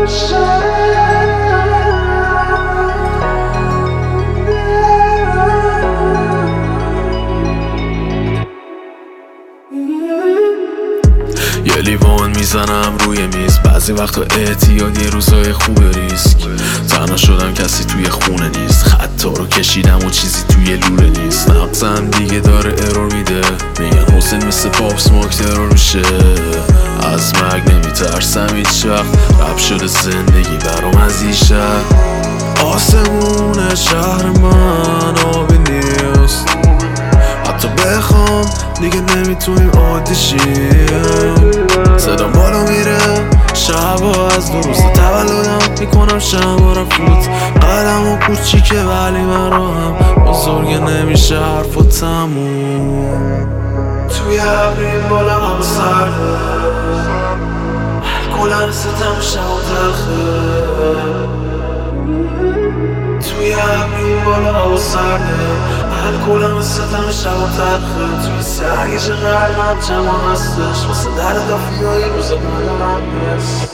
یه لیوان میزنم روی میز، بعضی وقتا اعتیاد یه روزای خوب ریسک. تنها شدم کسی توی خونه نیست، خطا رو کشیدم و چیزی توی لوله نیست. نقصم دیگه داره ارور میده، میگن حسین مثل پاپ سموک ترور میشه. از مرگ نمیترسم هیچ وقت، رب شده زندگی برام از این شهر. آسمون شهر من آبی نیست، حتی بخوام دیگه نمیتونیم عادی شیم. صدام بالا میره شبا از درست تولدم میکنم شبا رفوت. قدم و کوچیکه ولی مرا هم بزرگه نمیشه حرف و تموم. توی ابری بالا هم سرده، کلن ستم شب و تلخه. توی ابری بالا و سرده، الکلم ستم شب و تلخه. توی سرگیش قلبم جمع هستش، واسه در دافیایی روز ندارم نیست.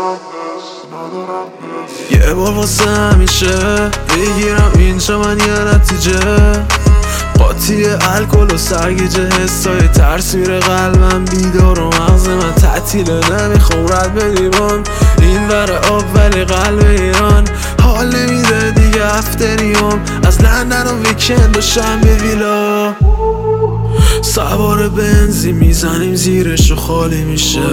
یه بار واسه همیشه بگیرم اینجا من یه نتیجه. قاطی الکل و سرگیجه، حسای ترس میره قلبم بیدار و مغز من تعطیله. نمیخوام رد بدیبان این ور آب ولی قلب ایران حال نمیده دیگه. افتریوم از لندن و ویکند و شنبه ویلا، سوار بنزی میزنیم زیرش و خالی میشه.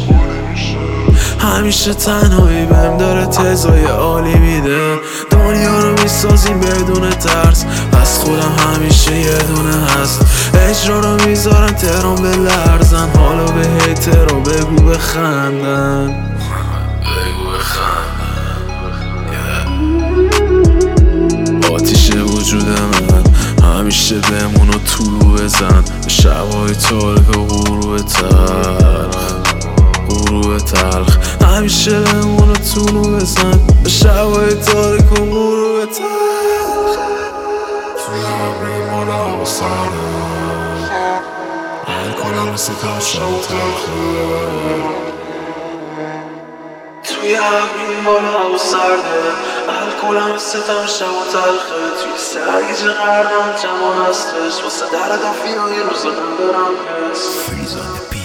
همیشه تنهایی بهم داره تزای عالی میده. دنیا رو میسازیم بدون ترس، از خودم همیشه یه دونه هست. اجرا رو میذارم تهران به لرزن، حالا به هیتر رو بگو بخندن، بگو بخندن. آتیش وجود من همیشه بمون و طولو بزن، به شبای تاریک و غروب تلخ. همیشه بمون و طولو بزن، به شبای تاریک و غروب تلخ. توی ابری بالا هوا سرده، الکلم ستم شب و تلخه. توی ابری بالا هوا سرده، الکلم ستم شب و تلخه. توی سرگیج قلبم جمع هستش، واسه در دافیایی روزا ندارم حس.